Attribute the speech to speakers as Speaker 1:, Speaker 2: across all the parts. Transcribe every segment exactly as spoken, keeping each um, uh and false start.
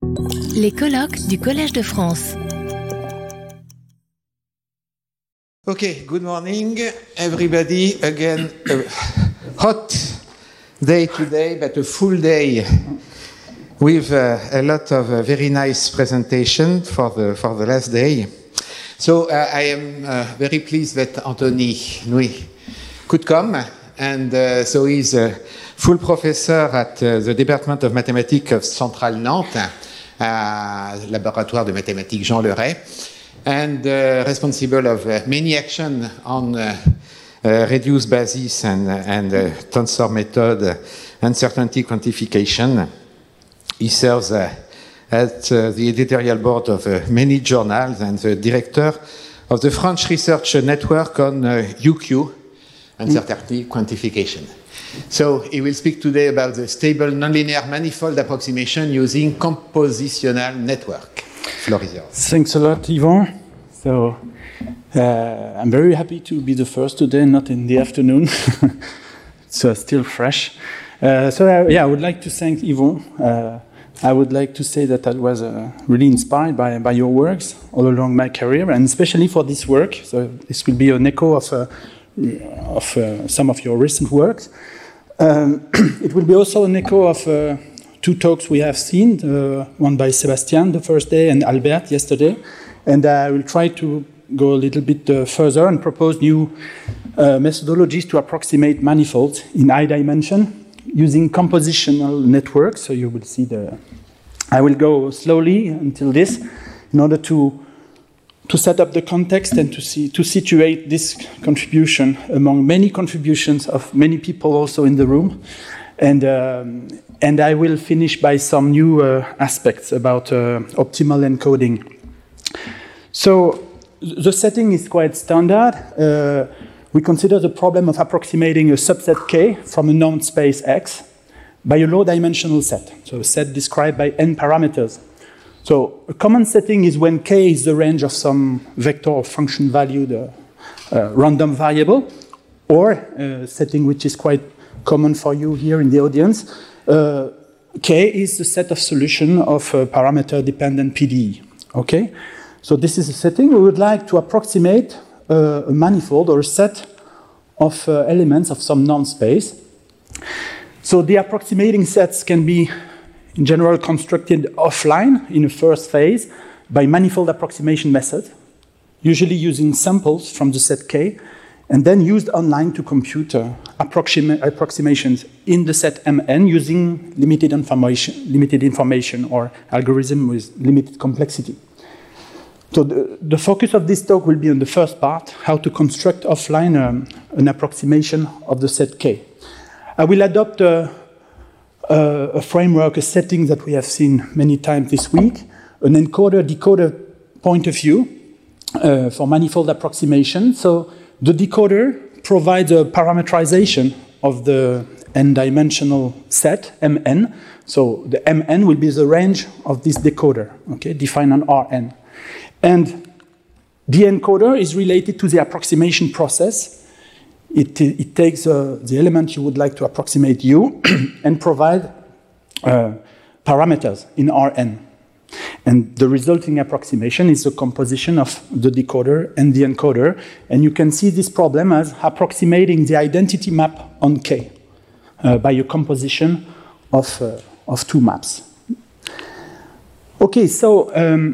Speaker 1: Les colloques du Collège de France.
Speaker 2: Okay, good morning, everybody. Again, a hot day today, but a full day with uh, a lot of uh, very nice presentation for the for the last day. So uh, I am uh, very pleased that Anthony Nouy could come, and uh, so he's a full professor at uh, the Department of Mathematics of Centrale Nantes, uh, Laboratoire de Mathématiques Jean Leray, and uh, responsible of uh, many actions on uh, uh, reduced basis and, uh, and uh, tensor method, uh, uncertainty quantification. He serves uh, at uh, the editorial board of uh, many journals and the director of the French Research Network on uh, U Q, uncertainty quantification. So he will speak today about the stable nonlinear manifold approximation using compositional network. Floor is yours.
Speaker 3: Thanks a lot, Yvon. So uh, I'm very happy to be the first today, not in the afternoon. It's uh, still fresh. Uh, so uh, yeah, I would like to thank Yvon. Uh, I would like to say that I was uh, really inspired by, by your works all along my career, and especially for this work. So this will be an echo of, uh, of uh, some of your recent works. Um, it will be also an echo of uh, two talks we have seen, uh, one by Sebastian the first day and Albert yesterday. And I will try to go a little bit uh, further and propose new uh, methodologies to approximate manifolds in high dimension using compositional networks. So you will see the... I will go slowly until this in order to, to set up the context and to, see, to situate this contribution among many contributions of many people also in the room. And, um, and I will finish by some new uh, aspects about uh, optimal encoding. So the setting is quite standard. Uh, we consider the problem of approximating a subset K from a known space X by a low-dimensional set, so a set described by n parameters. So a common setting is when K is the range of some vector or function valued uh, uh, random variable, or a setting which is quite common for you here in the audience, uh, K is the set of solution of a parameter-dependent P D E, okay? So this is a setting we would like to approximate uh, a manifold or a set of uh, elements of some non-space. So the approximating sets can be, in general, constructed offline in a first phase by manifold approximation method, usually using samples from the set K, and then used online to compute uh, approxima approximations in the set M N using limited information, limited information or algorithm with limited complexity. So the, the focus of this talk will be on the first part, how to construct offline um, an approximation of the set K. I will adopt a, a, a framework, a setting that we have seen many times this week, an encoder-decoder point of view uh, for manifold approximation. So the decoder provides a parameterization of the n-dimensional set, M N. So the M N will be the range of this decoder, okay, defined on R N. And the encoder is related to the approximation process. It, it takes uh, the element you would like to approximate U and provide uh, parameters in R N. And the resulting approximation is the composition of the decoder and the encoder. And you can see this problem as approximating the identity map on K uh, by a composition of, uh, of two maps. Okay, so um,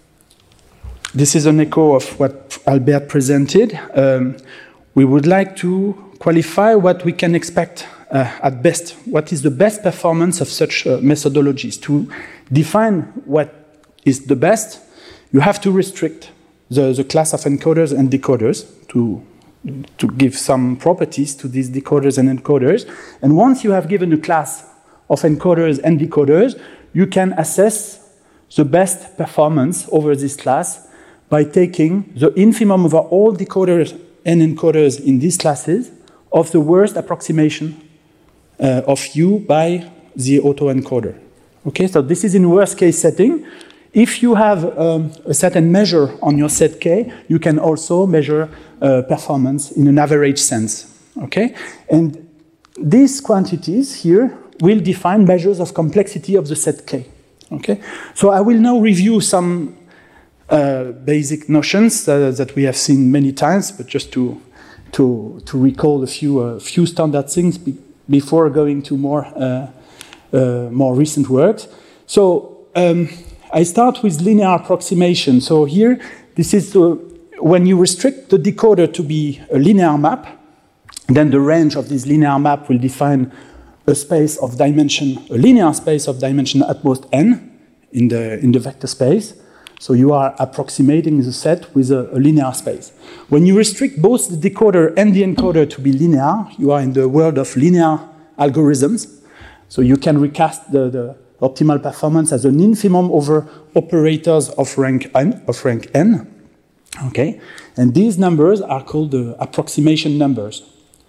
Speaker 3: this is an echo of what Albert presented. Um, we would like to qualify what we can expect uh, at best. What is the best performance of such uh, methodologies? To define what is the best, you have to restrict the, the class of encoders and decoders to, to give some properties to these decoders and encoders. And once you have given a class of encoders and decoders, you can assess the best performance over this class by taking the infimum over all decoders and encoders in these classes of the worst approximation uh, of U by the autoencoder. Okay, so this is in worst case setting. If you have um, a certain measure on your set K, you can also measure uh, performance in an average sense. Okay, and these quantities here will define measures of complexity of the set K. Okay, so I will now review some uh, basic notions uh, that we have seen many times, but just to to to recall a few uh, few standard things be before going to more uh, uh, more recent works. So um, I start with linear approximation. So here, this is uh, when you restrict the decoder to be a linear map, then the range of this linear map will define a space of dimension, a linear space of dimension at most n in the, in the vector space. So you are approximating the set with a, a linear space. When you restrict both the decoder and the encoder to be linear, you are in the world of linear algorithms. So you can recast the, the optimal performance as an infimum over operators of rank n, of rank n. Okay, and these numbers are called the approximation numbers.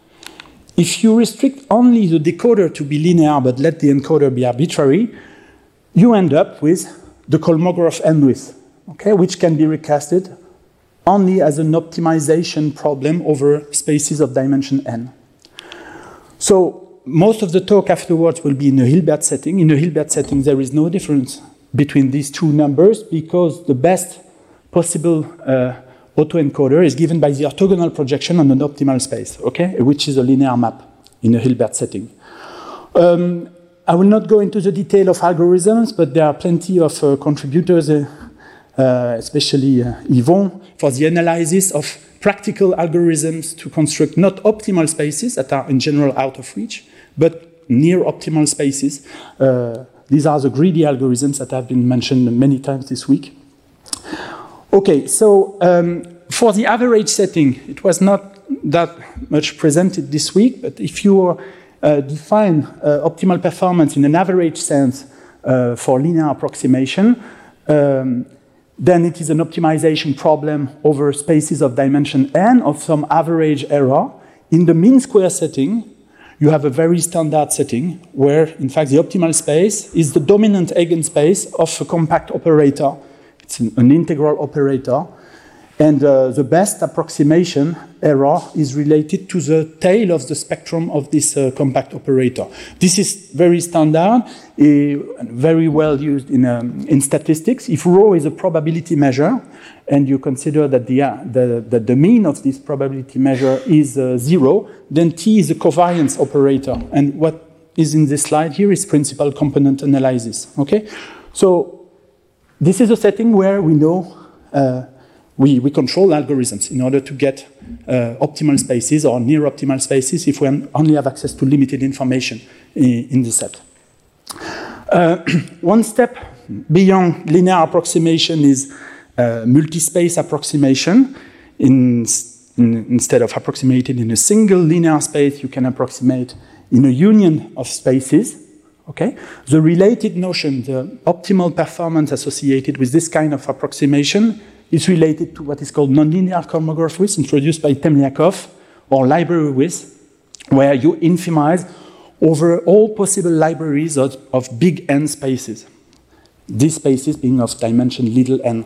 Speaker 3: If you restrict only the decoder to be linear but let the encoder be arbitrary, you end up with the Kolmogorov N-width, okay, which can be recasted only as an optimization problem over spaces of dimension n. So most of the talk afterwards will be in a Hilbert setting. In a Hilbert setting, there is no difference between these two numbers because the best possible uh, autoencoder is given by the orthogonal projection on an optimal space, okay, which is a linear map in a Hilbert setting. Um, I will not go into the detail of algorithms, but there are plenty of uh, contributors, uh, uh, especially uh, Yvon, for the analysis of practical algorithms to construct not optimal spaces that are in general out of reach, but near optimal spaces. Uh, these are the greedy algorithms that have been mentioned many times this week. Okay, so um, for the average setting, it was not that much presented this week, but if you uh, define uh, optimal performance in an average sense uh, for linear approximation, um, then it is an optimization problem over spaces of dimension n of some average error. In the mean square setting, you have a very standard setting where, in fact, the optimal space is the dominant eigenspace of a compact operator. It's an, an integral operator. And uh, the best approximation error is related to the tail of the spectrum of this uh, compact operator. This is very standard, uh, very well used in, um, in statistics. If rho is a probability measure, and you consider that the, uh, the, the, the mean of this probability measure is uh, zero, then T is a covariance operator. And what is in this slide here is principal component analysis. Okay? So this is a setting where we know uh, We, we control algorithms in order to get uh, optimal spaces or near optimal spaces if we only have access to limited information in, in the set. Uh, one step beyond linear approximation is uh, multi-space approximation. In, in, instead of approximating in a single linear space, you can approximate in a union of spaces. Okay? The related notion, the optimal performance associated with this kind of approximation is related to what is called nonlinear Kolmogorov width, introduced by Temliakov, or library width, where you infimize over all possible libraries of, of big N spaces. These spaces being of dimension little n.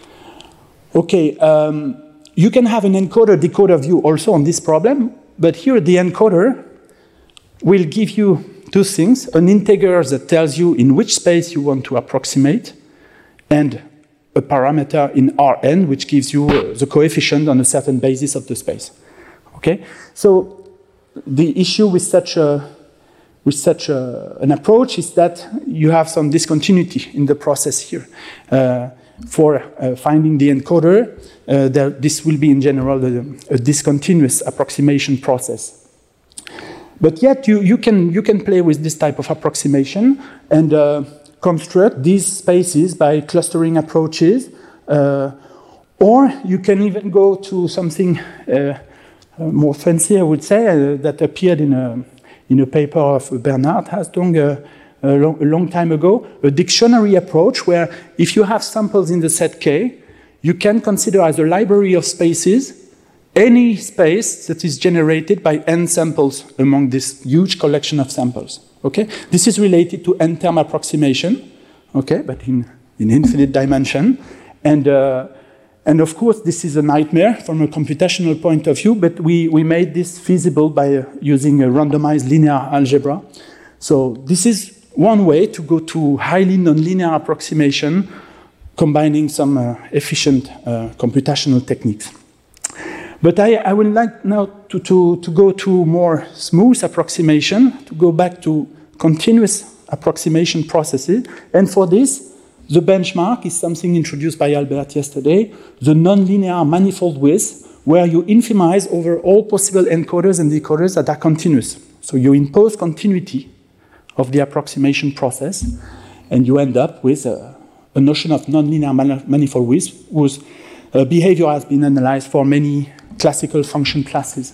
Speaker 3: Okay, um, you can have an encoder-decoder view also on this problem, but here the encoder will give you two things: an integer that tells you in which space you want to approximate, and a parameter in Rn, which gives you uh, the coefficient on a certain basis of the space. Okay, so the issue with such a with such a, an approach is that you have some discontinuity in the process here. Uh, for uh, finding the encoder, uh, there, this will be in general a, a discontinuous approximation process. But yet you, you can you can play with this type of approximation and uh, construct these spaces by clustering approaches, uh, or you can even go to something uh, more fancy, I would say, uh, that appeared in a, in a paper of Bernard Hastung uh, a, long, a long time ago, a dictionary approach where if you have samples in the set K, you can consider as a library of spaces any space that is generated by n samples among this huge collection of samples. Okay, this is related to n-term approximation, okay, but in, in infinite dimension. And, uh, and of course, this is a nightmare from a computational point of view, but we, we made this feasible by uh, using a randomized linear algebra. So this is one way to go to highly nonlinear approximation, combining some uh, efficient uh, computational techniques. But I, I would like now to, to, to go to more smooth approximation, to go back to continuous approximation processes. And for this, the benchmark is something introduced by Albert yesterday, the nonlinear manifold width, where you infimize over all possible encoders and decoders that are continuous. So you impose continuity of the approximation process, and you end up with a, a notion of nonlinear man manifold width, whose uh, behavior has been analyzed for many classical function classes.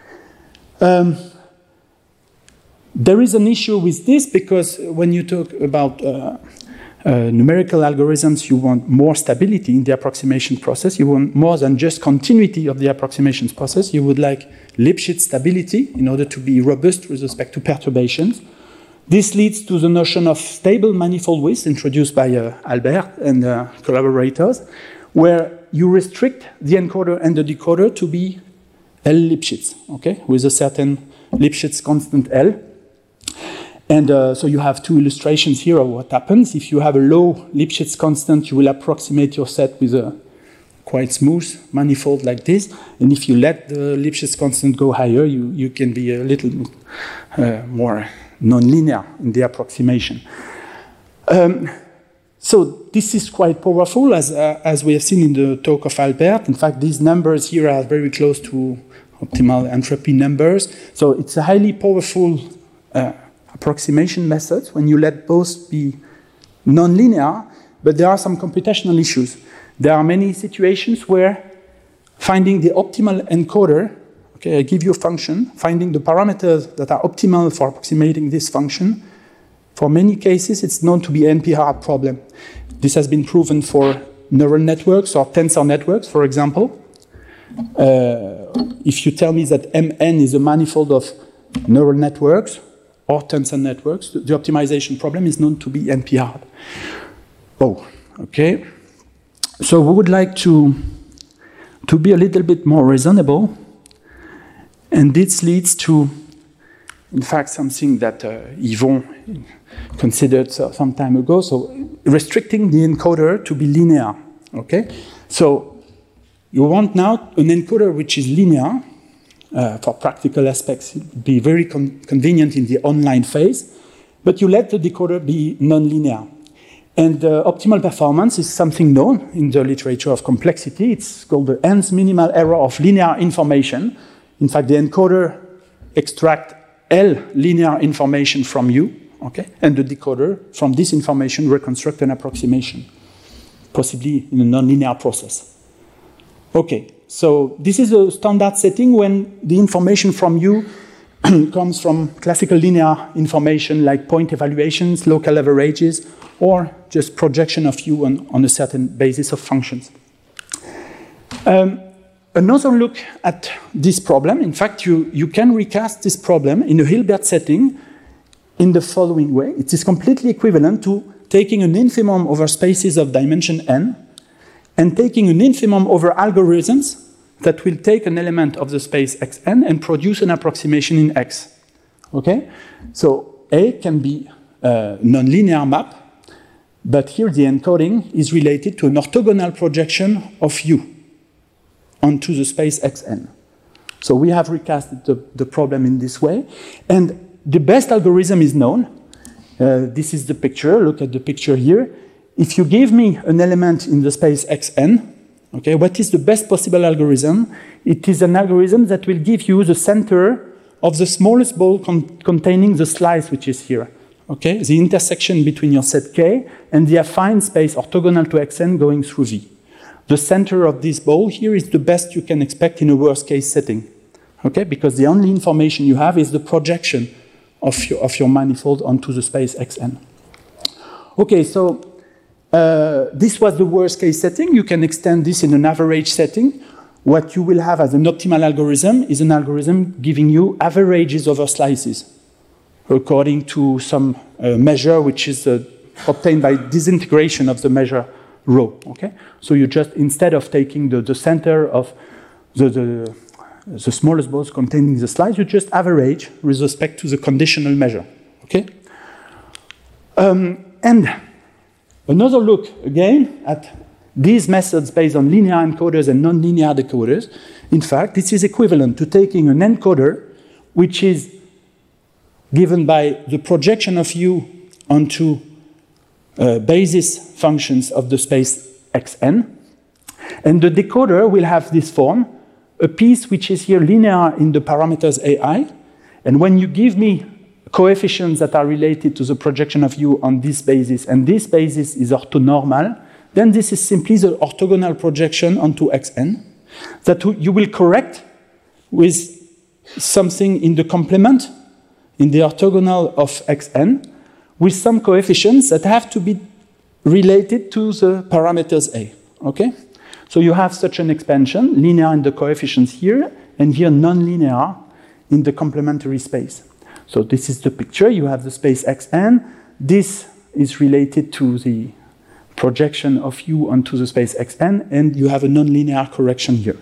Speaker 3: Um, there is an issue with this because when you talk about uh, uh, numerical algorithms, you want more stability in the approximation process. You want more than just continuity of the approximation process. You would like Lipschitz stability in order to be robust with respect to perturbations. This leads to the notion of stable manifold width introduced by uh, Albert and uh, collaborators, where you restrict the encoder and the decoder to be L Lipschitz, okay, with a certain Lipschitz constant L. And uh, so you have two illustrations here of what happens. If you have a low Lipschitz constant, you will approximate your set with a quite smooth manifold like this. And if you let the Lipschitz constant go higher, you, you can be a little uh, more nonlinear in the approximation. Um, So this is quite powerful, as, uh, as we have seen in the talk of Albert. In fact, these numbers here are very close to optimal entropy numbers. So it's a highly powerful uh, approximation method when you let both be nonlinear, but there are some computational issues. There are many situations where finding the optimal encoder, okay, I give you a function, finding the parameters that are optimal for approximating this function. For many cases, it's known to be an N P-hard problem. This has been proven for neural networks or tensor networks, for example. Uh, if you tell me that M N is a manifold of neural networks or tensor networks, the, the optimization problem is known to be N P-hard. Oh, okay. So we would like to, to be a little bit more reasonable, and this leads to, in fact, something that uh, Yvon considered some time ago, so restricting the encoder to be linear, okay? So you want now an encoder which is linear, uh, for practical aspects, it would be very con convenient in the online phase, but you let the decoder be nonlinear. And uh, optimal performance is something known in the literature of complexity. It's called the Hens minimal error of linear information. In fact, the encoder extracts L linear information from you, okay, and the decoder from this information reconstruct an approximation, possibly in a nonlinear process. Okay, so this is a standard setting when the information from you comes from classical linear information like point evaluations, local averages, or just projection of you on, on a certain basis of functions. Um, Another look at this problem, in fact, you, you can recast this problem in a Hilbert setting in the following way. It is completely equivalent to taking an infimum over spaces of dimension n and taking an infimum over algorithms that will take an element of the space xn and produce an approximation in x. Okay? So A can be a nonlinear map, but here the encoding is related to an orthogonal projection of u onto the space xn. So we have recasted the, the problem in this way. And the best algorithm is known. Uh, this is the picture. Look at the picture here. If you give me an element in the space xn, okay, what is the best possible algorithm? It is an algorithm that will give you the center of the smallest ball con containing the slice, which is here. Okay, the intersection between your set K and the affine space orthogonal to xn going through V. The center of this ball here is the best you can expect in a worst case setting, okay? Because the only information you have is the projection of your, of your manifold onto the space xn. Okay, so uh, this was the worst case setting. You can extend this in an average setting. What you will have as an optimal algorithm is an algorithm giving you averages over slices according to some uh, measure which is uh, obtained by disintegration of the measure rho, okay? So you just, instead of taking the, the center of the, the, the smallest balls containing the slice, you just average with respect to the conditional measure, okay? Um, and another look, again, at these methods based on linear encoders and nonlinear decoders. In fact, this is equivalent to taking an encoder, which is given by the projection of U onto uh, basis functions of the space Xn. And the decoder will have this form, a piece which is here linear in the parameters A I. And when you give me coefficients that are related to the projection of U on this basis, and this basis is orthonormal, then this is simply the orthogonal projection onto Xn that you will correct with something in the complement, in the orthogonal of Xn, with some coefficients that have to be related to the parameters A, okay? So you have such an expansion, linear in the coefficients here, and here non-linear in the complementary space. So this is the picture. You have the space Xn. This is related to the projection of U onto the space Xn, and you have a non-linear correction here.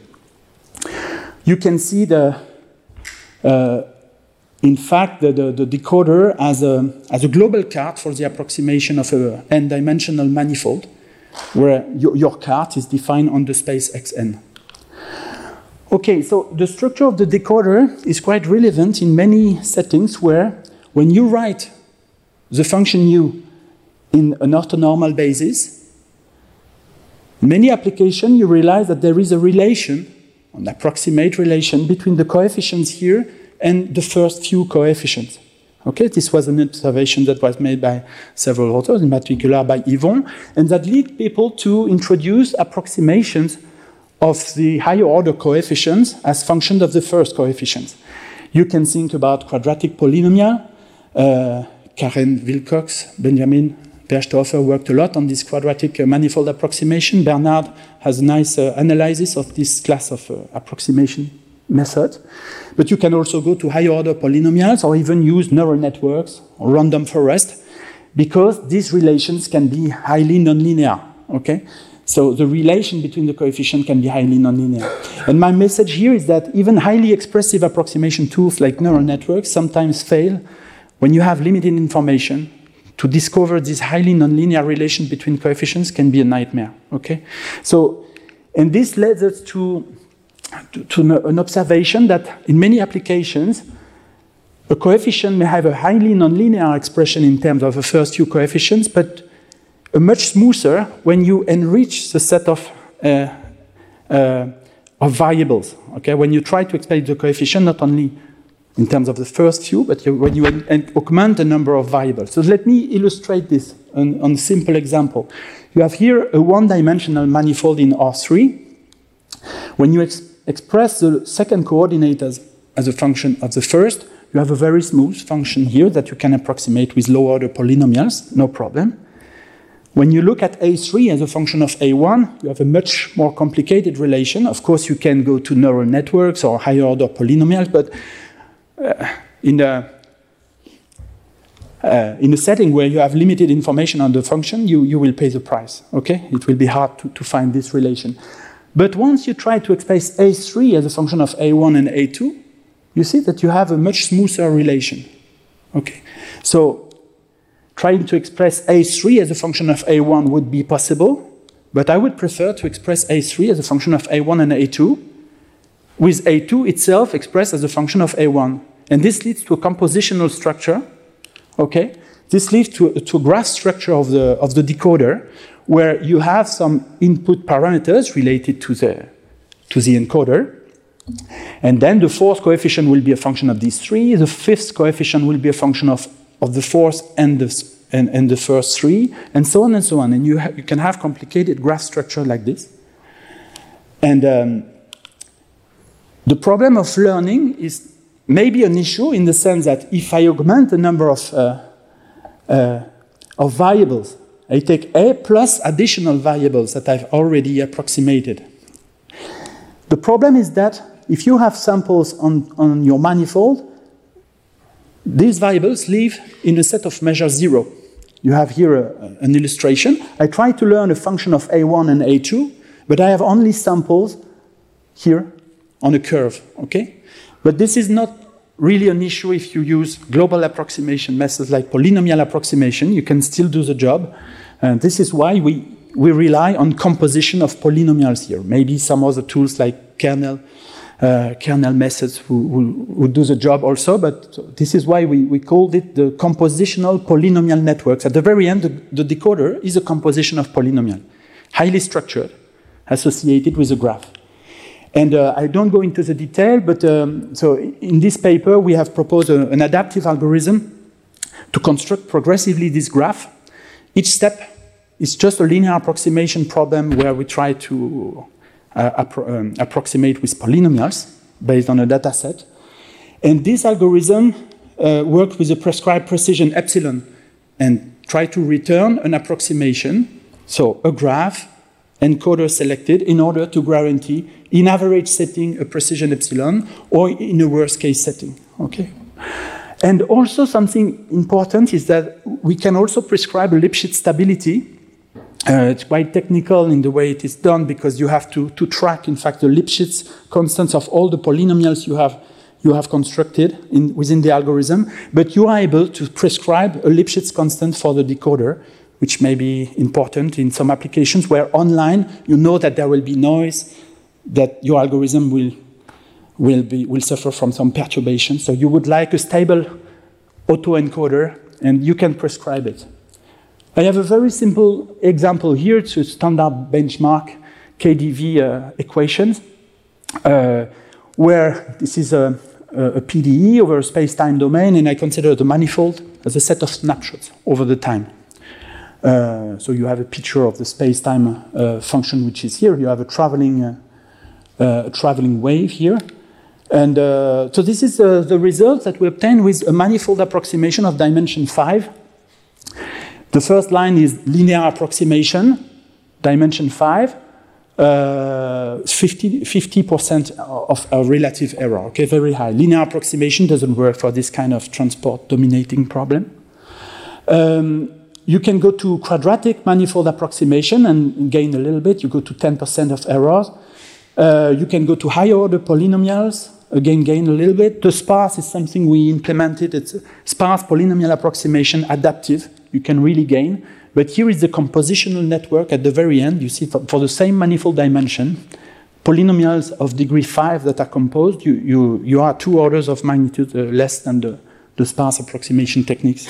Speaker 3: You can see the, uh, in fact, the, the, the decoder as a, as a global card for the approximation of an n-dimensional manifold, where your, your card is defined on the space Xn. Okay, so the structure of the decoder is quite relevant in many settings where when you write the function U in an orthonormal basis, in many applications you realize that there is a relation, an approximate relation, between the coefficients here and the first few coefficients. Okay, this was an observation that was made by several authors, in particular by Yvon, and that led people to introduce approximations of the higher order coefficients as functions of the first coefficients. You can think about quadratic polynomial. Uh, Karen Wilcox, Benjamin Berchthofer worked a lot on this quadratic uh, manifold approximation. Bernard has a nice uh, analysis of this class of uh, approximation method. But you can also go to higher order polynomials or even use neural networks or random forest, because these relations can be highly nonlinear, okay? So the relation between the coefficients can be highly nonlinear. And my message here is that even highly expressive approximation tools like neural networks sometimes fail when you have limited information. To discover this highly nonlinear relation between coefficients can be a nightmare, okay? So, and this leads us to, to, to an observation that in many applications, a coefficient may have a highly nonlinear expression in terms of the first few coefficients, but a much smoother when you enrich the set of, uh, uh, of variables. Okay? When you try to explain the coefficient, not only in terms of the first few, but you, when you augment the number of variables. So let me illustrate this on, on a simple example. You have here a one-dimensional manifold in R three. When you ex express the second coordinate as, as a function of the first, you have a very smooth function here that you can approximate with low-order polynomials, no problem. When you look at A three as a function of A one, you have a much more complicated relation. Of course, you can go to neural networks or higher-order polynomials, but uh, in, a, uh, in a setting where you have limited information on the function, you, you will pay the price, okay? It will be hard to, to find this relation. But once you try to express A three as a function of A one and A two, you see that you have a much smoother relation, okay? So trying to express A three as a function of A one would be possible, but I would prefer to express A three as a function of A one and A two, with A two itself expressed as a function of A one. And this leads to a compositional structure, okay? This leads to, to a graph structure of the, of the decoder, where you have some input parameters related to the, to the encoder, and then the fourth coefficient will be a function of these three, the fifth coefficient will be a function of of the fourth and the, and, and the first three, and so on and so on. And you, you can have complicated graph structure like this. And um, the problem of learning is maybe an issue in the sense that if I augment the number of, uh, uh, of variables, I take A plus additional variables that I've already approximated. The problem is that if you have samples on, on your manifold, these variables live in a set of measure zero. You have here a, an illustration. I try to learn a function of A one and A two, but I have only samples here on a curve, okay? But this is not really an issue if you use global approximation methods like polynomial approximation. You can still do the job. And this is why we, we rely on composition of polynomials here. Maybe some other tools like kernel, uh, kernel methods who, who, who do the job also, but this is why we, we called it the compositional polynomial networks. At the very end, the, the decoder is a composition of polynomial, highly structured, associated with a graph. And uh, I don't go into the detail, but um, so in this paper, we have proposed a, an adaptive algorithm to construct progressively this graph. Each step is just a linear approximation problem where we try to uh, appro um, approximate with polynomials based on a data set. And this algorithm uh, works with a prescribed precision epsilon and try to return an approximation, so a graph, encoder selected, in order to guarantee in average setting a precision epsilon or in a worst case setting, okay? And also something important is that we can also prescribe a Lipschitz stability. Uh, it's quite technical in the way it is done because you have to, to track, in fact, the Lipschitz constants of all the polynomials you have, you have constructed in, within the algorithm, but you are able to prescribe a Lipschitz constant for the decoder, which may be important in some applications where online you know that there will be noise, that your algorithm will, will, be, will suffer from some perturbation. So you would like a stable autoencoder, and you can prescribe it. I have a very simple example here. It's a standard benchmark K D V uh, equations, uh, where this is a, a P D E over a space-time domain, and I consider the manifold as a set of snapshots over the time. Uh, so you have a picture of the space-time uh, function, which is here. You have a traveling, uh, uh, a traveling wave here. And uh, so this is uh, the result that we obtain with a manifold approximation of dimension five. The first line is linear approximation, dimension five, uh, fifty percent of a relative error, okay, very high. Linear approximation doesn't work for this kind of transport dominating problem. Um, You can go to quadratic manifold approximation and gain a little bit. You go to ten percent of errors. Uh, you can go to higher order polynomials, again gain a little bit. The sparse is something we implemented. It's a sparse polynomial approximation, adaptive. You can really gain. But here is the compositional network at the very end. You see for, for the same manifold dimension, polynomials of degree five that are composed, you, you, you are two orders of magnitude uh, less than the, the sparse approximation techniques.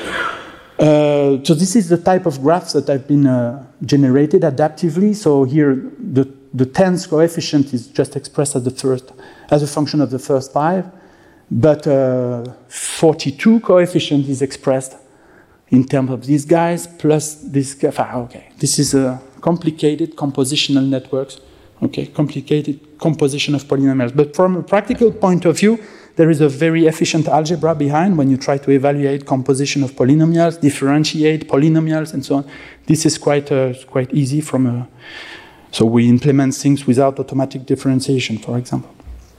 Speaker 3: Uh, so this is the type of graphs that have been uh, generated adaptively. So here, the, the tens coefficient is just expressed as the first, as a function of the first five, but uh, forty-two coefficient is expressed in terms of these guys plus this guy. Okay, this is a complicated compositional networks. Okay, complicated composition of polynomials. But from a practical point of view, there is a very efficient algebra behind when you try to evaluate composition of polynomials, differentiate polynomials, and so on. This is quite uh, quite easy from a. So we implement things without automatic differentiation, for example.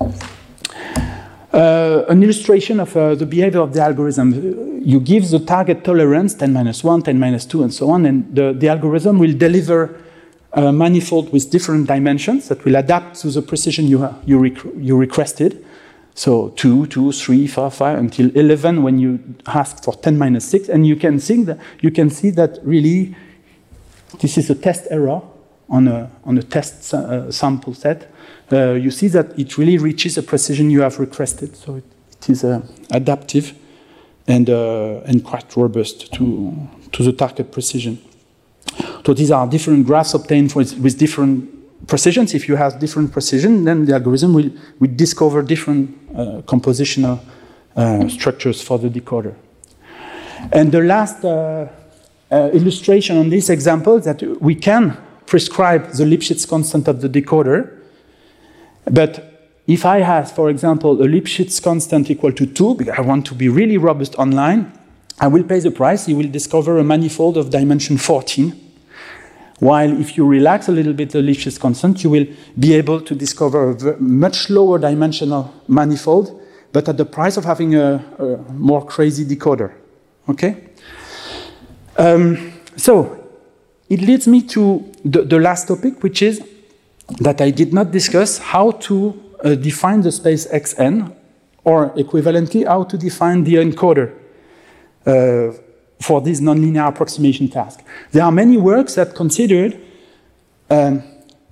Speaker 3: Uh, an illustration of uh, the behavior of the algorithm. You give the target tolerance, ten minus one, ten minus two, and so on, and the, the algorithm will deliver a manifold with different dimensions that will adapt to the precision you, ha you, rec you requested. So two, two, three, four, five, until eleven when you ask for ten minus six, and you can see that you can see that really this is a test error on a on a test uh, sample set. Uh, you see that it really reaches a precision you have requested. So it, it is uh, adaptive and uh, and quite robust to to the target precision. So these are different graphs obtained for, with different precisions. If you have different precision, then the algorithm will, will discover different uh, compositional uh, structures for the decoder. And the last uh, uh, illustration on this example is that we can prescribe the Lipschitz constant of the decoder. But if I have, for example, a Lipschitz constant equal to two, because I want to be really robust online, I will pay the price. You will discover a manifold of dimension fourteen. While if you relax a little bit the Lipschitz constant, you will be able to discover a much lower dimensional manifold, but at the price of having a, a more crazy decoder. Okay? Um, so, it leads me to the, the last topic, which is that I did not discuss how to uh, define the space Xn or equivalently, how to define the encoder uh, for this nonlinear approximation task. There are many works that considered um,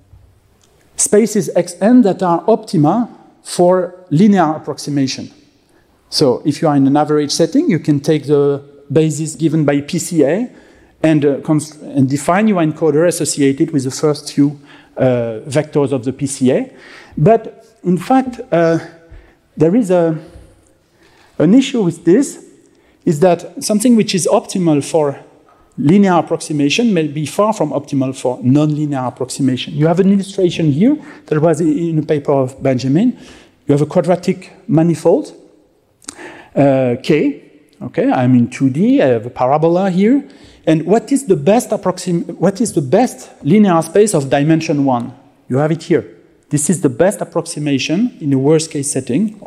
Speaker 3: spaces Xn that are optima for linear approximation. So if you are in an average setting, you can take the basis given by P C A and, uh, and define your encoder associated with the first few uh, vectors of the P C A. But in fact, uh, there is a, an issue with this, is that something which is optimal for linear approximation may be far from optimal for nonlinear approximation. You have an illustration here that was in a paper of Benjamin. You have a quadratic manifold, uh, K. Okay, I'm in two D. I have a parabola here. And what is the best approxim? What is the best linear space of dimension one? You have it here. This is the best approximation in a worst-case setting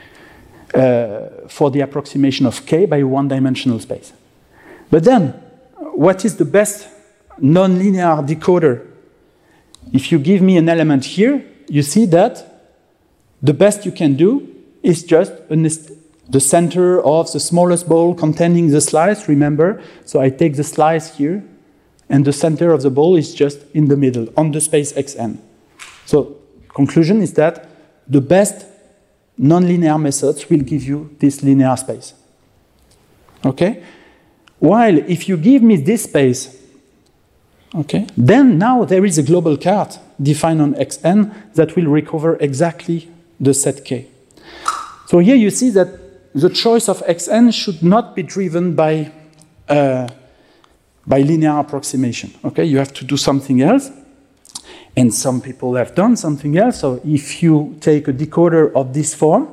Speaker 3: uh, for the approximation of K by a one-dimensional space. But then, what is the best nonlinear decoder? If you give me an element here, you see that the best you can do is just an the center of the smallest ball containing the slice, remember? So I take the slice here, and the center of the ball is just in the middle, on the space Xn. So conclusion is that the best nonlinear methods will give you this linear space. Okay? While if you give me this space, okay, then now there is a global cart defined on Xn that will recover exactly the set K. So here you see that the choice of Xn should not be driven by, uh, by linear approximation. Okay, you have to do something else. And some people have done something else. So if you take a decoder of this form,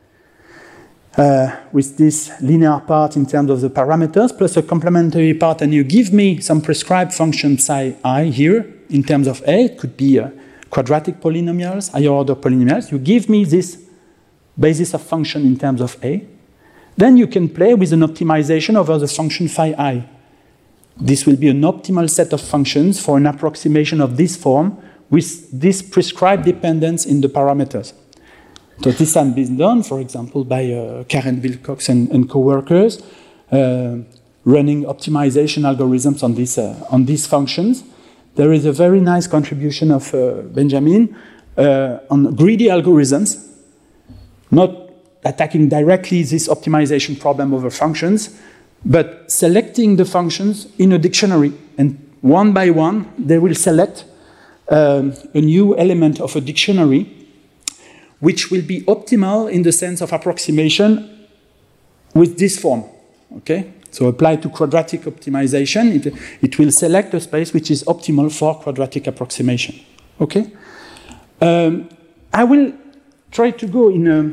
Speaker 3: uh, with this linear part in terms of the parameters, plus a complementary part, and you give me some prescribed function psi I here in terms of A, it could be uh, quadratic polynomials, higher order polynomials. You give me this basis of function in terms of A, then you can play with an optimization over the function phi I. This will be an optimal set of functions for an approximation of this form with this prescribed dependence in the parameters. So this has been done, for example, by uh, Karen Wilcox and, and co-workers, uh, running optimization algorithms on, this, uh, on these functions. There is a very nice contribution of uh, Benjamin uh, on greedy algorithms, not attacking directly this optimization problem over functions, but selecting the functions in a dictionary. And one by one, they will select um, a new element of a dictionary, which will be optimal in the sense of approximation with this form. Okay? So applied to quadratic optimization, it, it will select a space which is optimal for quadratic approximation. Okay? Um, I will try to go in a,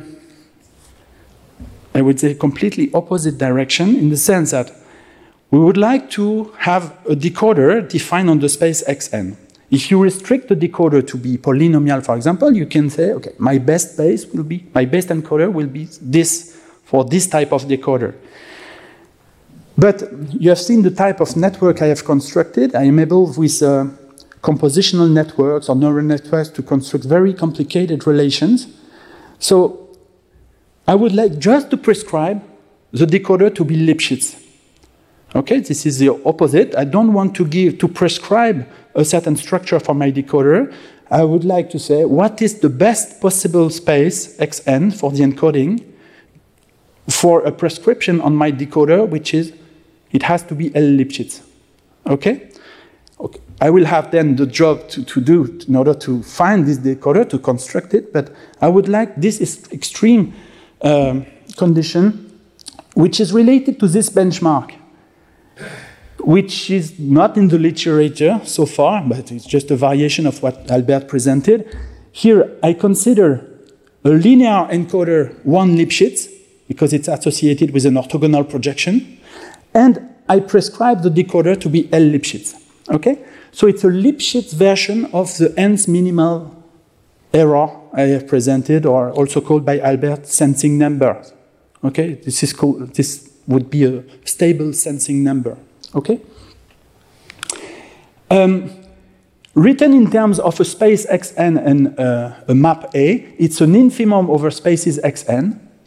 Speaker 3: I would say, completely opposite direction, in the sense that we would like to have a decoder defined on the space Xn. If you restrict the decoder to be polynomial, for example, you can say, okay, my best space will be, my best encoder will be this for this type of decoder. But you have seen the type of network I have constructed. I am able, with uh, compositional networks or neural networks, to construct very complicated relations. So I would like just to prescribe the decoder to be Lipschitz. Okay, this is the opposite. I don't want to give, to prescribe a certain structure for my decoder. I would like to say, what is the best possible space, Xn, for the encoding, for a prescription on my decoder, which is, it has to be L Lipschitz. Okay? Okay. I will have then the job to, to do in order to find this decoder, to construct it, but I would like this is extreme um, condition, which is related to this benchmark, which is not in the literature so far, but it's just a variation of what Albert presented. Here, I consider a linear encoder one Lipschitz, because it's associated with an orthogonal projection, and I prescribe the decoder to be L Lipschitz. Okay? So it's a Lipschitz version of the nth minimal error I have presented, or also called by Albert sensing number. Okay? This is called, this would be a stable sensing number. Okay? Um, written in terms of a space Xn and uh, a map A, it's an infimum over spaces Xn.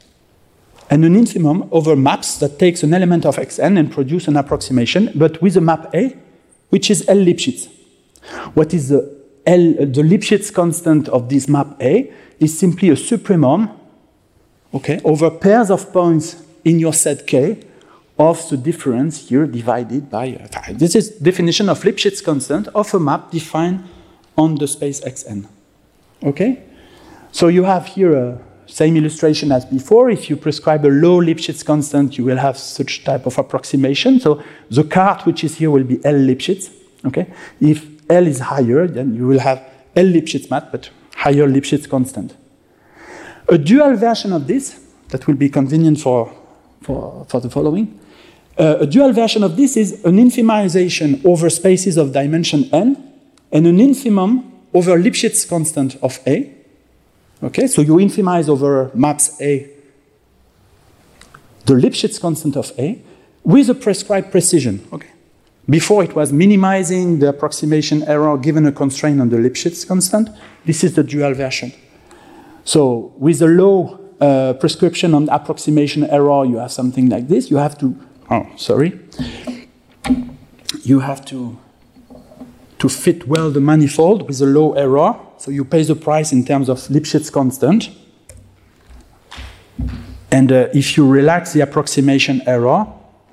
Speaker 3: and an infimum over maps that takes an element of Xn and produce an approximation, but with a map A, which is L Lipschitz. What is the L, the Lipschitz constant of this map A is simply a supremum, okay, over pairs of points in your set K of the difference here divided by, uh, this is definition of Lipschitz constant of a map defined on the space Xn. Okay? So you have here a same illustration as before. If you prescribe a low Lipschitz constant, you will have such type of approximation. So the cart which is here will be L Lipschitz. Okay? If L is higher, then you will have L Lipschitz mat, but higher Lipschitz constant. A dual version of this, that will be convenient for, for, for the following. Uh, a dual version of this is an infimization over spaces of dimension n, and an infimum over Lipschitz constant of A. Okay, so you infimize over maps A the Lipschitz constant of A with a prescribed precision. Okay. Before it was minimizing the approximation error given a constraint on the Lipschitz constant. This is the dual version. So with a low uh, prescription on approximation error, you have something like this. You have to, oh, sorry. You have to, to fit well the manifold with a low error. So you pay the price in terms of Lipschitz constant. And uh, if you relax the approximation error,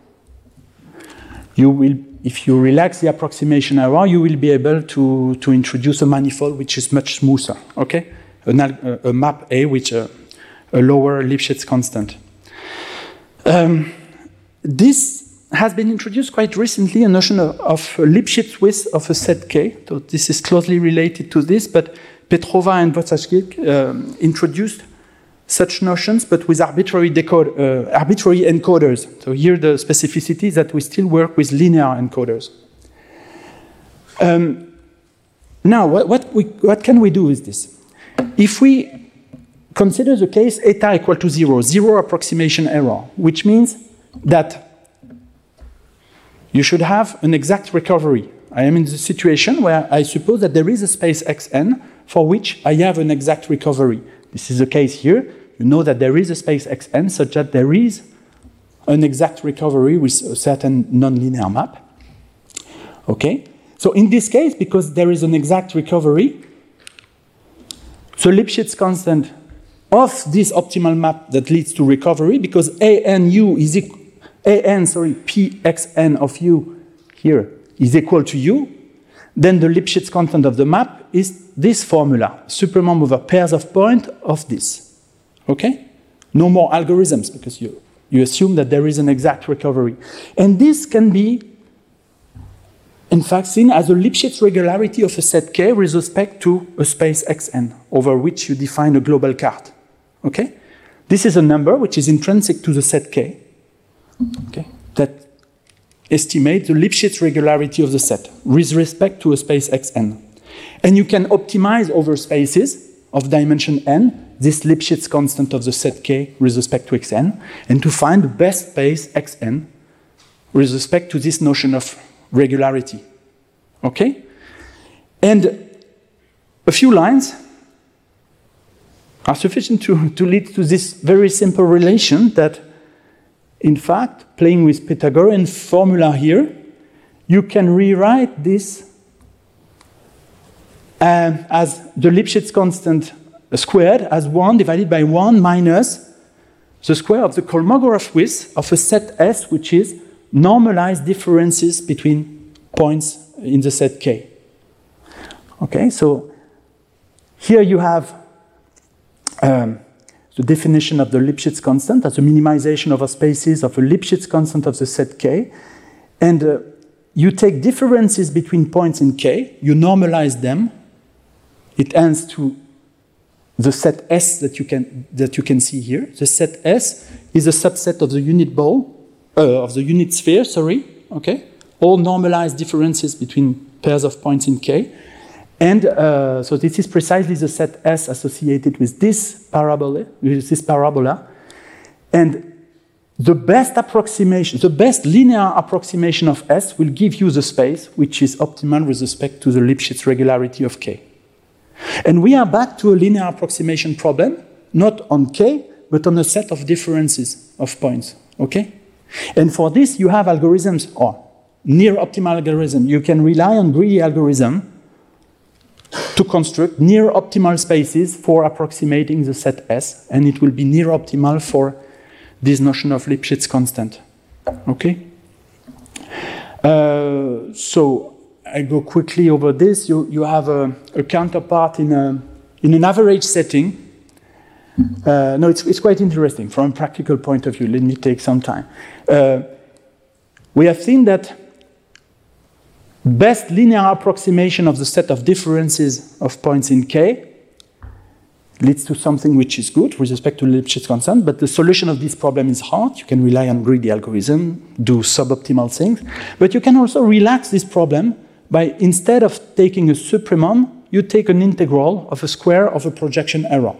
Speaker 3: you will, if you relax the approximation error, you will be able to, to introduce a manifold which is much smoother, okay? An, a, a map A with a, a lower Lipschitz constant. Um, this has been introduced quite recently, a notion of, of Lipschitz width of a set K. So this is closely related to this, but Petrova and Vosaschik um, introduced such notions, but with arbitrary, decode, uh, arbitrary encoders. So here the specificity is that we still work with linear encoders. Um, now, what, what, we, what can we do with this? If we consider the case eta equal to zero, zero approximation error, which means that you should have an exact recovery. I am in the situation where I suppose that there is a space Xn for which I have an exact recovery. This is the case here. You know that there is a space Xn such that there is an exact recovery with a certain nonlinear map. Okay? So in this case, because there is an exact recovery, the Lipschitz constant of this optimal map that leads to recovery, because ANU is equal an, sorry, Pxn of u here is equal to u, then the Lipschitz constant of the map is this formula, supremum over pairs of points of this. Okay? No more algorithms, because you, you assume that there is an exact recovery. And this can be, in fact, seen as a Lipschitz regularity of a set K with respect to a space Xn, over which you define a global cart. Okay? This is a number which is intrinsic to the set K. Okay, that estimates the Lipschitz regularity of the set with respect to a space Xn. And you can optimize over spaces of dimension n this Lipschitz constant of the set K with respect to Xn, and to find the best space Xn with respect to this notion of regularity. Okay? And a few lines are sufficient to, to lead to this very simple relation that, in fact, playing with Pythagorean formula here, you can rewrite this um, as the Lipschitz constant squared as one divided by one minus the square of the Kolmogorov width of a set S, which is normalized differences between points in the set K. Okay, so here you have um, the definition of the Lipschitz constant as a minimization over spaces of a Lipschitz constant of the set K. And uh, you take differences between points in K, you normalize them. It ends to the set S that you can, that you can see here. The set S is a subset of the unit ball, uh, of the unit sphere, sorry, okay? All normalized differences between pairs of points in K. And uh, so this is precisely the set S associated with this parabola, with this parabola. And the best approximation, the best linear approximation of S will give you the space which is optimal with respect to the Lipschitz regularity of K. And we are back to a linear approximation problem, not on K, but on a set of differences of points, okay? And for this, you have algorithms, or near optimal algorithm. You can rely on greedy algorithm to construct near optimal spaces for approximating the set S, and it will be near optimal for this notion of Lipschitz constant, okay? Uh, so I go quickly over this. You, you have a, a counterpart in, a, in an average setting. Uh, no, it's, it's quite interesting from a practical point of view. Let me take some time. Uh, we have seen that best linear approximation of the set of differences of points in K leads to something which is good with respect to Lipschitz constant, but the solution of this problem is hard. You can rely on greedy algorithm, do suboptimal things, but you can also relax this problem by, instead of taking a supremum, you take an integral of a square of a projection error.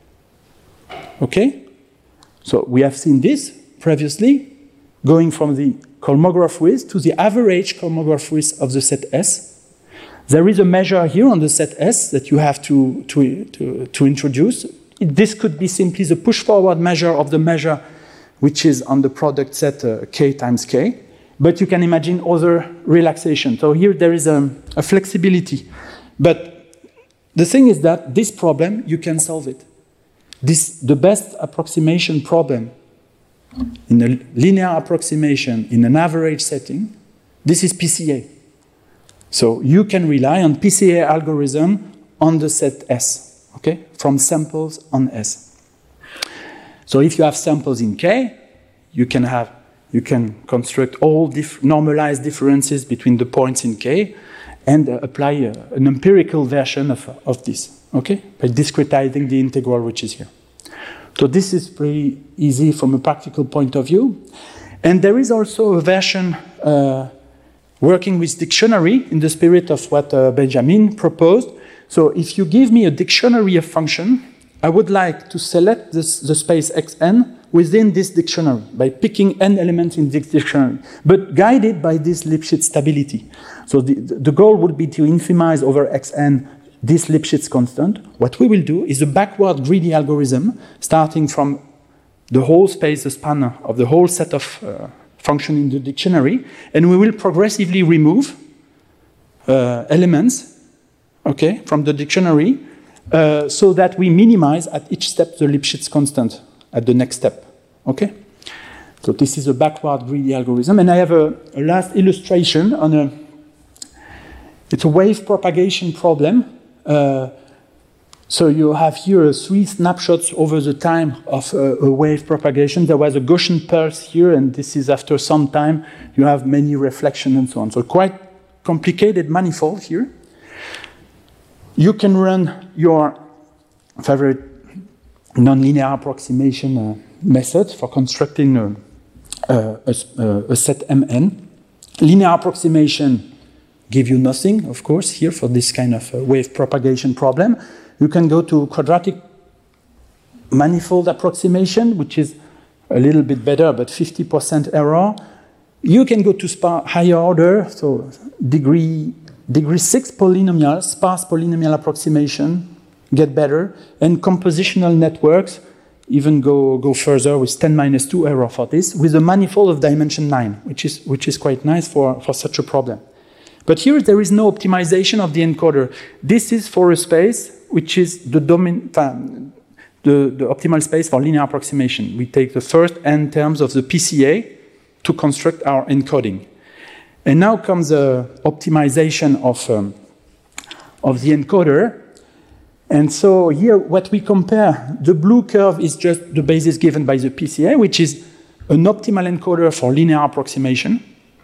Speaker 3: Okay? So we have seen this previously, going from the Kolmogorov width to the average Kolmogorov width of the set S. There is a measure here on the set S that you have to, to, to, to introduce. This could be simply the push-forward measure of the measure which is on the product set uh, K times K. But you can imagine other relaxation. So here there is a, a flexibility. But the thing is that this problem, you can solve it. This, the best approximation problem in a linear approximation in an average setting, this is P C A. So you can rely on P C A algorithm on the set S, okay, from samples on S. So if you have samples in K, you can have, you can construct all dif normalized differences between the points in K and uh, apply uh, an empirical version of, of this, okay, by discretizing the integral which is here. So this is pretty easy from a practical point of view. And there is also a version uh, working with dictionary in the spirit of what uh, Benjamin proposed. So if you give me a dictionary of function, I would like to select this, the space Xn within this dictionary by picking n elements in this dictionary, but guided by this Lipschitz stability. So the, the goal would be to infimize over Xn this Lipschitz constant. What we will do is a backward greedy algorithm starting from the whole space, the span of the whole set of uh, function in the dictionary, and we will progressively remove uh, elements, okay, from the dictionary, uh, so that we minimize at each step the Lipschitz constant at the next step, okay? So this is a backward greedy algorithm, and I have a, a last illustration on a, it's a wave propagation problem. Uh, So you have here three snapshots over the time of uh, a wave propagation. There was a Gaussian pulse here, and this is after some time. You have many reflections and so on. So quite complicated manifold here. You can run your favorite nonlinear approximation uh, method for constructing a, a, a, a set M N. Linear approximation give you nothing, of course, here for this kind of uh, wave propagation problem. You can go to quadratic manifold approximation, which is a little bit better, but fifty percent error. You can go to sparse, higher order, so degree, degree six polynomial, sparse polynomial approximation, get better. And compositional networks even go, go further with ten minus two error for this, with a manifold of dimension nine, which is, which is quite nice for, for such a problem. But here there is no optimization of the encoder. This is for a space which is the, domin the, the optimal space for linear approximation. We take the first n terms of the P C A to construct our encoding. And now comes the optimization of, um, of the encoder. And so here what we compare, the blue curve is just the basis given by the P C A, which is an optimal encoder for linear approximation.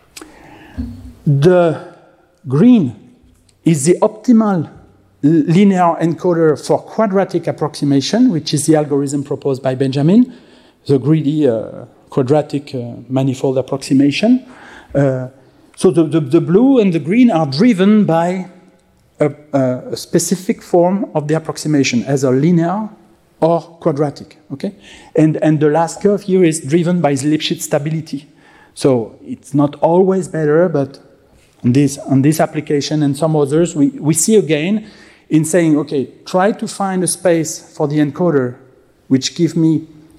Speaker 3: The green is the optimal linear encoder for quadratic approximation, which is the algorithm proposed by Benjamin, the greedy uh, quadratic uh, manifold approximation. Uh, so the, the, the blue and the green are driven by a, a specific form of the approximation, as a linear or quadratic, okay? And, and the last curve here is driven by the Lipschitz stability. So it's not always better, but on this, on this application and some others, we, we see again in saying, okay, try to find a space for the encoder which give me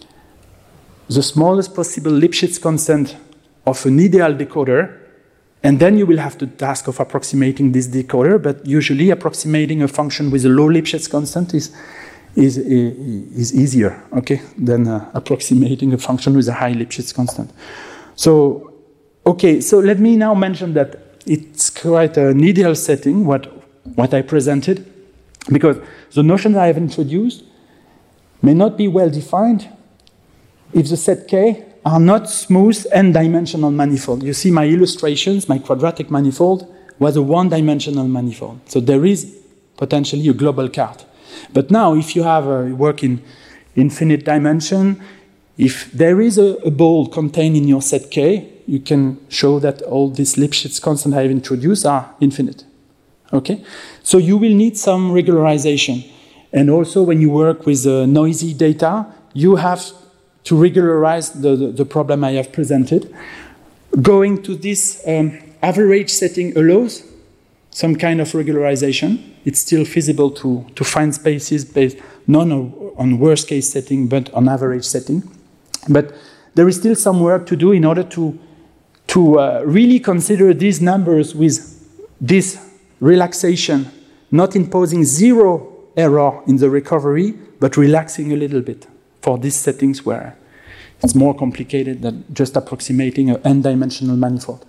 Speaker 3: the smallest possible Lipschitz constant of an ideal decoder, and then you will have the task of approximating this decoder, but usually approximating a function with a low Lipschitz constant is, is, is easier, okay, than uh, approximating a function with a high Lipschitz constant. So, okay, so let me now mention that it's quite an ideal setting, what, what I presented, because the notions I have introduced may not be well defined if the set K are not smooth n-dimensional manifold. You see my illustrations, my quadratic manifold was a one-dimensional manifold. So there is potentially a global card. But now if you have a work in infinite dimension, if there is a, a ball contained in your set K, you can show that all these Lipschitz constants I have introduced are infinite. Okay? So you will need some regularization. And also when you work with uh, noisy data, you have to regularize the, the, the problem I have presented. Going to this um, average setting allows some kind of regularization. It's still feasible to, to find spaces based not on worst case setting, but on average setting. But there is still some work to do in order to, to uh, really consider these numbers with this relaxation, not imposing zero error in the recovery, but relaxing a little bit for these settings where it's more complicated than just approximating an n-dimensional manifold.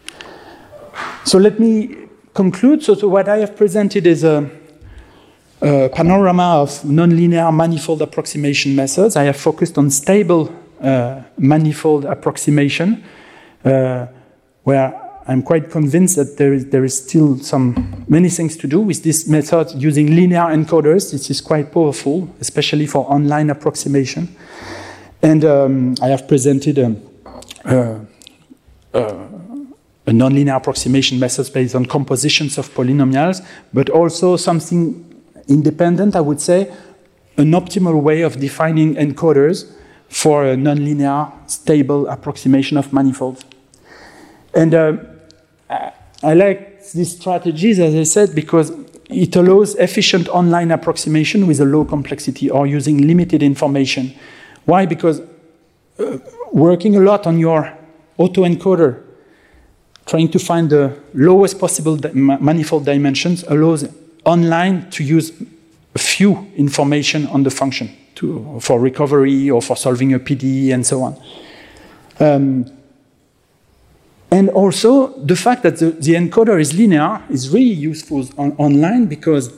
Speaker 3: So let me conclude. So, so what I have presented is a, a panorama of nonlinear manifold approximation methods. I have focused on stable uh, manifold approximation, uh, where I'm quite convinced that there is, there is still some many things to do with this method using linear encoders. This is quite powerful, especially for online approximation. And um, I have presented um, uh, uh, a nonlinear approximation methods based on compositions of polynomials, but also something independent, I would say, an optimal way of defining encoders for a nonlinear stable approximation of manifolds. And uh, I like these strategies, as I said, because it allows efficient online approximation with a low complexity or using limited information. Why? Because uh, working a lot on your autoencoder, trying to find the lowest possible di manifold dimensions allows online to use a few information on the function to, for recovery or for solving a P D E and so on. Um, And also, the fact that the, the encoder is linear is really useful on, online because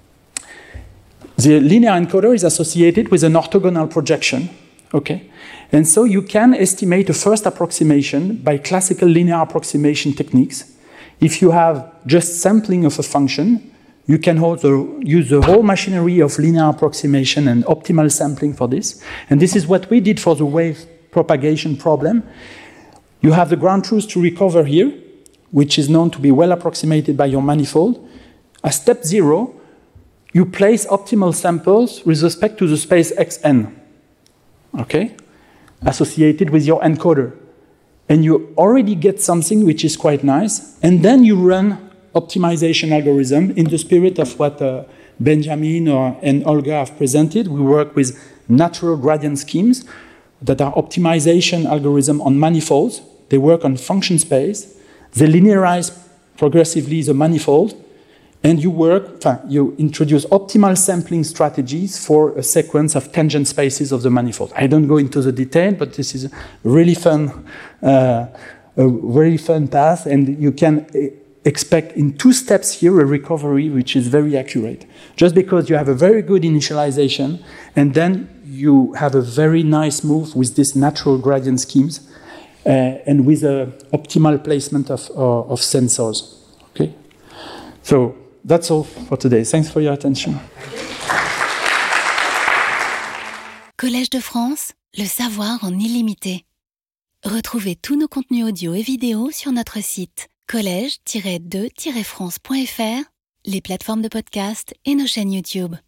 Speaker 3: the linear encoder is associated with an orthogonal projection, okay? And so you can estimate a first approximation by classical linear approximation techniques. If you have just sampling of a function, you can also use the whole machinery of linear approximation and optimal sampling for this. And this is what we did for the wave propagation problem. You have the ground truth to recover here, which is known to be well approximated by your manifold. At step zero, you place optimal samples with respect to the space Xn, okay, associated with your encoder. And you already get something which is quite nice. And then you run optimization algorithm in the spirit of what uh, Benjamin or, and Olga have presented. We work with natural gradient schemes that are optimization algorithm on manifolds. They work on function space. They linearize progressively the manifold. And you work, you introduce optimal sampling strategies for a sequence of tangent spaces of the manifold. I don't go into the detail, but this is a really fun, uh, a very fun path. And you can expect in two steps here a recovery which is very accurate. Just because you have a very good initialization, and then you have a very nice move with these natural gradient schemes, uh, and with an optimal placement of, uh, of sensors. Okay? So that's all for today. Thanks for your attention.
Speaker 1: Collège de France, le savoir en illimité. Retrouvez tous nos contenus audio et vidéo sur notre site collège tiret de tiret france point f r, les plateformes de podcast et nos chaînes YouTube.